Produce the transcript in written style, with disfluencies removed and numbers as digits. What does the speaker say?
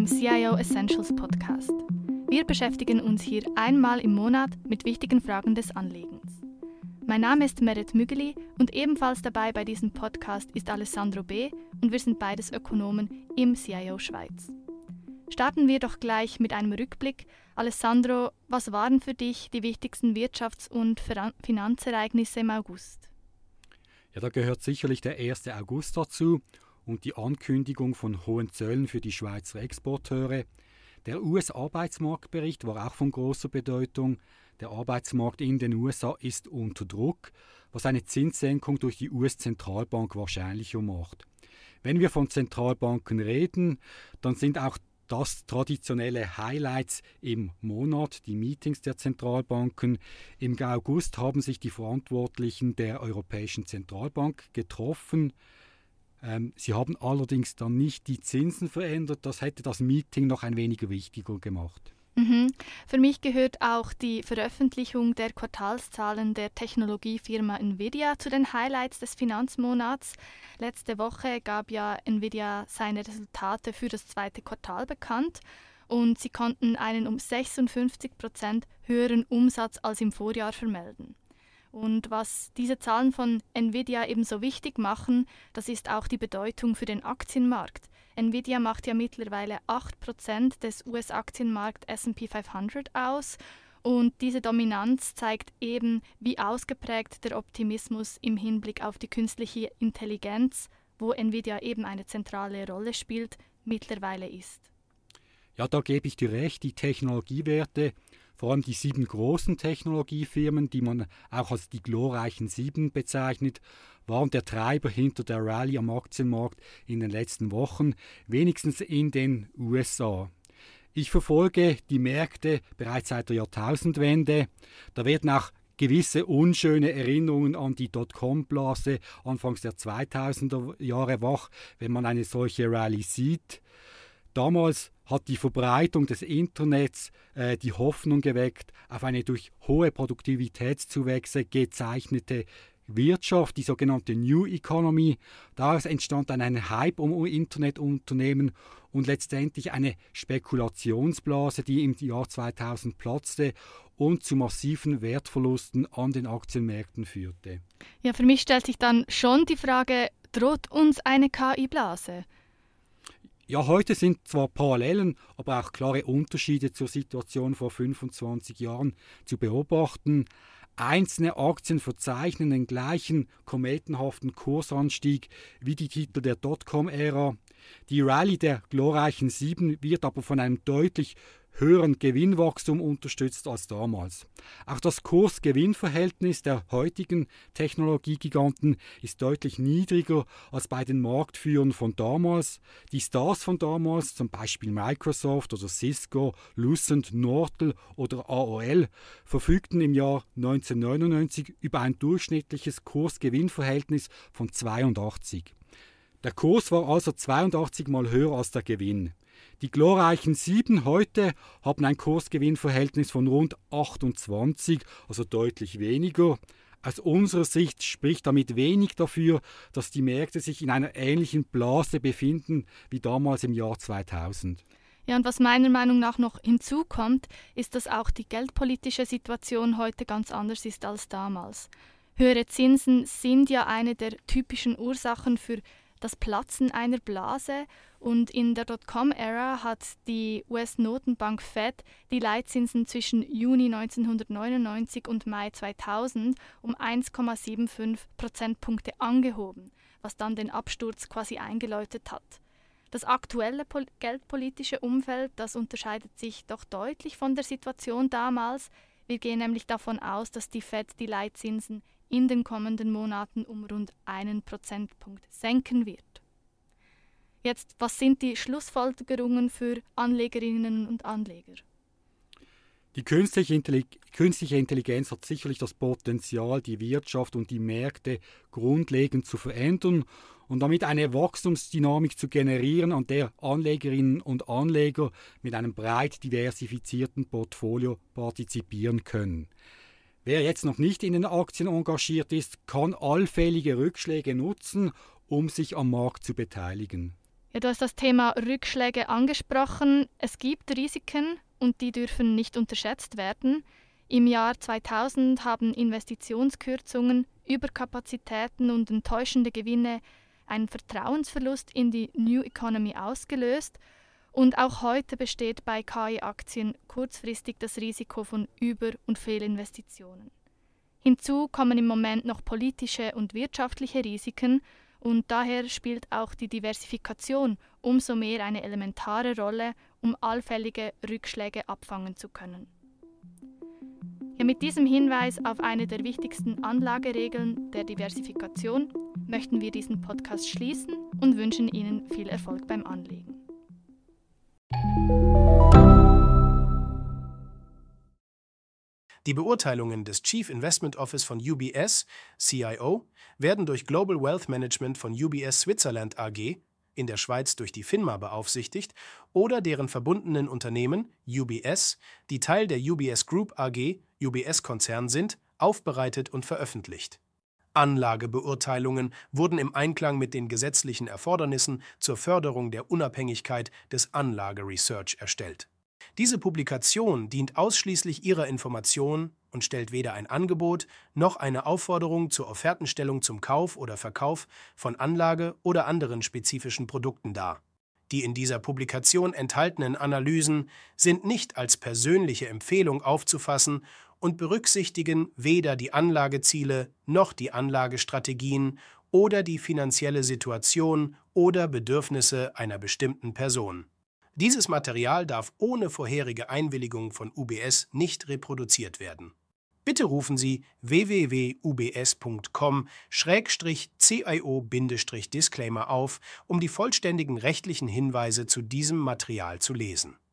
beim CIO Essentials Podcast. Wir beschäftigen uns hier einmal im Monat mit wichtigen Fragen des Anlegens. Mein Name ist Meret Mügeli und ebenfalls dabei bei diesem Podcast ist Alessandro B. und wir sind beides Ökonomen im CIO Schweiz. Starten wir doch gleich mit einem Rückblick. Alessandro, was waren für dich die wichtigsten Wirtschafts- und Finanzereignisse im August? Ja, da gehört sicherlich der 1. August dazu und die Ankündigung von hohen Zöllen für die Schweizer Exporteure. Der US-Arbeitsmarktbericht war auch von großer Bedeutung. Der Arbeitsmarkt in den USA ist unter Druck, was eine Zinssenkung durch die US-Zentralbank wahrscheinlicher macht. Wenn wir von Zentralbanken reden, dann sind auch das traditionelle Highlights im Monat, die Meetings der Zentralbanken. Im August haben sich die Verantwortlichen der Europäischen Zentralbank getroffen. Sie haben allerdings dann nicht die Zinsen verändert. Das hätte das Meeting noch ein wenig wichtiger gemacht. Für mich gehört auch die Veröffentlichung der Quartalszahlen der Technologiefirma Nvidia zu den Highlights des Finanzmonats. Letzte Woche gab ja Nvidia seine Resultate für das zweite Quartal bekannt und sie konnten einen um 56% höheren Umsatz als im Vorjahr vermelden. Und was diese Zahlen von Nvidia eben so wichtig machen, das ist auch die Bedeutung für den Aktienmarkt. Nvidia macht ja mittlerweile 8% des US-Aktienmarkt S&P 500 aus und diese Dominanz zeigt eben, wie ausgeprägt der Optimismus im Hinblick auf die künstliche Intelligenz, wo Nvidia eben eine zentrale Rolle spielt, mittlerweile ist. Ja, da gebe ich dir recht, die Technologiewerte, vor allem die 7 großen Technologiefirmen, die man auch als die glorreichen 7 bezeichnet, waren der Treiber hinter der Rallye am Aktienmarkt in den letzten Wochen, wenigstens in den USA. Ich verfolge die Märkte bereits seit der Jahrtausendwende. Da werden auch gewisse unschöne Erinnerungen an die Dotcom-Blase anfangs der 2000er Jahre wach, wenn man eine solche Rallye sieht. Damals hat die Verbreitung des Internets die Hoffnung geweckt auf eine durch hohe Produktivitätszuwächse gezeichnete Wirtschaft, die sogenannte New Economy. Daraus entstand dann ein Hype um Internetunternehmen und letztendlich eine Spekulationsblase, die im Jahr 2000 platzte und zu massiven Wertverlusten an den Aktienmärkten führte. Ja, für mich stellt sich dann schon die Frage, droht uns eine KI-Blase? Ja, heute sind zwar Parallelen, aber auch klare Unterschiede zur Situation vor 25 Jahren zu beobachten. Einzelne Aktien verzeichnen den gleichen kometenhaften Kursanstieg wie die Titel der Dotcom-Ära. Die Rallye der glorreichen 7 wird aber von einem deutlich höheren Gewinnwachstum unterstützt als damals. Auch das Kurs-Gewinn-Verhältnis der heutigen Technologiegiganten ist deutlich niedriger als bei den Marktführern von damals. Die Stars von damals, zum Beispiel Microsoft oder Cisco, Lucent, Nortel oder AOL, verfügten im Jahr 1999 über ein durchschnittliches Kurs-Gewinn-Verhältnis von 82. Der Kurs war also 82 Mal höher als der Gewinn. Die glorreichen 7 heute haben ein Kursgewinnverhältnis von rund 28, also deutlich weniger. Aus unserer Sicht spricht damit wenig dafür, dass die Märkte sich in einer ähnlichen Blase befinden wie damals im Jahr 2000. Ja, und was meiner Meinung nach noch hinzukommt, ist, dass auch die geldpolitische Situation heute ganz anders ist als damals. Höhere Zinsen sind ja eine der typischen Ursachen für das Platzen einer Blase und in der Dotcom-Ära hat die US-Notenbank Fed die Leitzinsen zwischen Juni 1999 und Mai 2000 um 1,75 Prozentpunkte angehoben, was dann den Absturz quasi eingeläutet hat. Das aktuelle geldpolitische Umfeld, das unterscheidet sich doch deutlich von der Situation damals. Wir gehen nämlich davon aus, dass die Fed die Leitzinsen in den kommenden Monaten um rund 1 Prozentpunkt senken wird. Jetzt, was sind die Schlussfolgerungen für Anlegerinnen und Anleger? Die künstliche Intelligenz hat sicherlich das Potenzial, die Wirtschaft und die Märkte grundlegend zu verändern und damit eine Wachstumsdynamik zu generieren, an der Anlegerinnen und Anleger mit einem breit diversifizierten Portfolio partizipieren können. Wer jetzt noch nicht in den Aktien engagiert ist, kann allfällige Rückschläge nutzen, um sich am Markt zu beteiligen. Ja, du hast das Thema Rückschläge angesprochen. Es gibt Risiken und die dürfen nicht unterschätzt werden. Im Jahr 2000 haben Investitionskürzungen, Überkapazitäten und enttäuschende Gewinne einen Vertrauensverlust in die New Economy ausgelöst. Und auch heute besteht bei KI-Aktien kurzfristig das Risiko von Über- und Fehlinvestitionen. Hinzu kommen im Moment noch politische und wirtschaftliche Risiken und daher spielt auch die Diversifikation umso mehr eine elementare Rolle, um allfällige Rückschläge abfangen zu können. Ja, mit diesem Hinweis auf eine der wichtigsten Anlageregeln der Diversifikation möchten wir diesen Podcast schließen und wünschen Ihnen viel Erfolg beim Anlegen. Die Beurteilungen des Chief Investment Office von UBS, CIO, werden durch Global Wealth Management von UBS Switzerland AG, in der Schweiz durch die FINMA beaufsichtigt, oder deren verbundenen Unternehmen, UBS, die Teil der UBS Group AG, UBS-Konzern sind, aufbereitet und veröffentlicht. Anlagebeurteilungen wurden im Einklang mit den gesetzlichen Erfordernissen zur Förderung der Unabhängigkeit des Anlageresearch erstellt. Diese Publikation dient ausschließlich ihrer Information und stellt weder ein Angebot noch eine Aufforderung zur Offertenstellung zum Kauf oder Verkauf von Anlage- oder anderen spezifischen Produkten dar. Die in dieser Publikation enthaltenen Analysen sind nicht als persönliche Empfehlung aufzufassen und berücksichtigen weder die Anlageziele noch die Anlagestrategien oder die finanzielle Situation oder Bedürfnisse einer bestimmten Person. Dieses Material darf ohne vorherige Einwilligung von UBS nicht reproduziert werden. Bitte rufen Sie www.ubs.com/CIO-Disclaimer auf, um die vollständigen rechtlichen Hinweise zu diesem Material zu lesen.